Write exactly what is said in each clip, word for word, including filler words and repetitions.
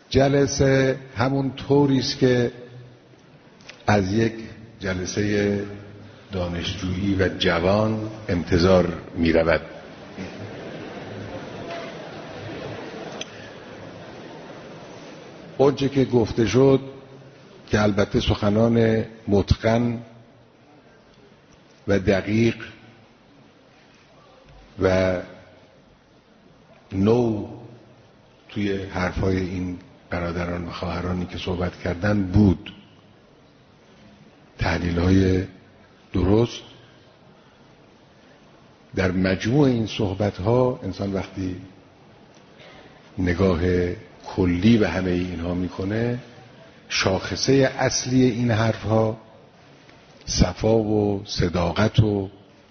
جلسه همون طوری است که از یک جلسه دانشجویی و جوان انتظار می رود. اونچه که گفته شد که البته سخنان متقن و دقیق و نو توی حرفای این برادران و خواهرانی که صحبت کردن بود، تحلیل‌های درست. در مجموع این صحبت‌ها انسان وقتی نگاه کلی به همه اینها میکنه، شاخصه اصلی این حرف‌ها صفا و صداقت و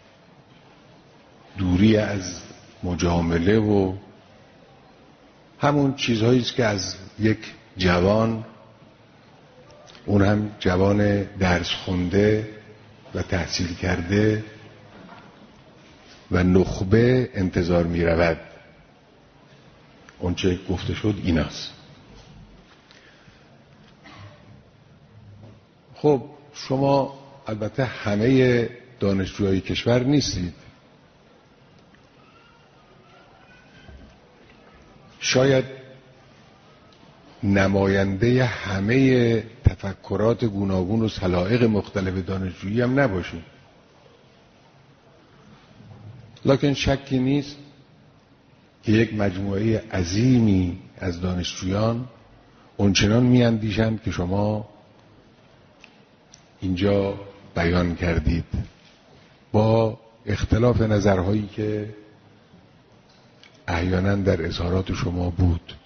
دوری از مجامله و همون چیزهایی است که از یک جوان، اون هم جوان درس خونده و تحصیل کرده و نخبه انتظار می رود. اون چه گفته شد ایناست. خب شما البته همه دانشجوهای کشور نیستید، شاید نماینده همه تفکرات گوناگون و سلایق مختلف دانشجویی هم نباشید، لکن شکی نیست که یک مجموعه عظیمی از دانشجویان اونچنان میاندیشند که شما اینجا بیان کردید، با اختلاف نظرهایی که احیانا در اظهارات شما بود.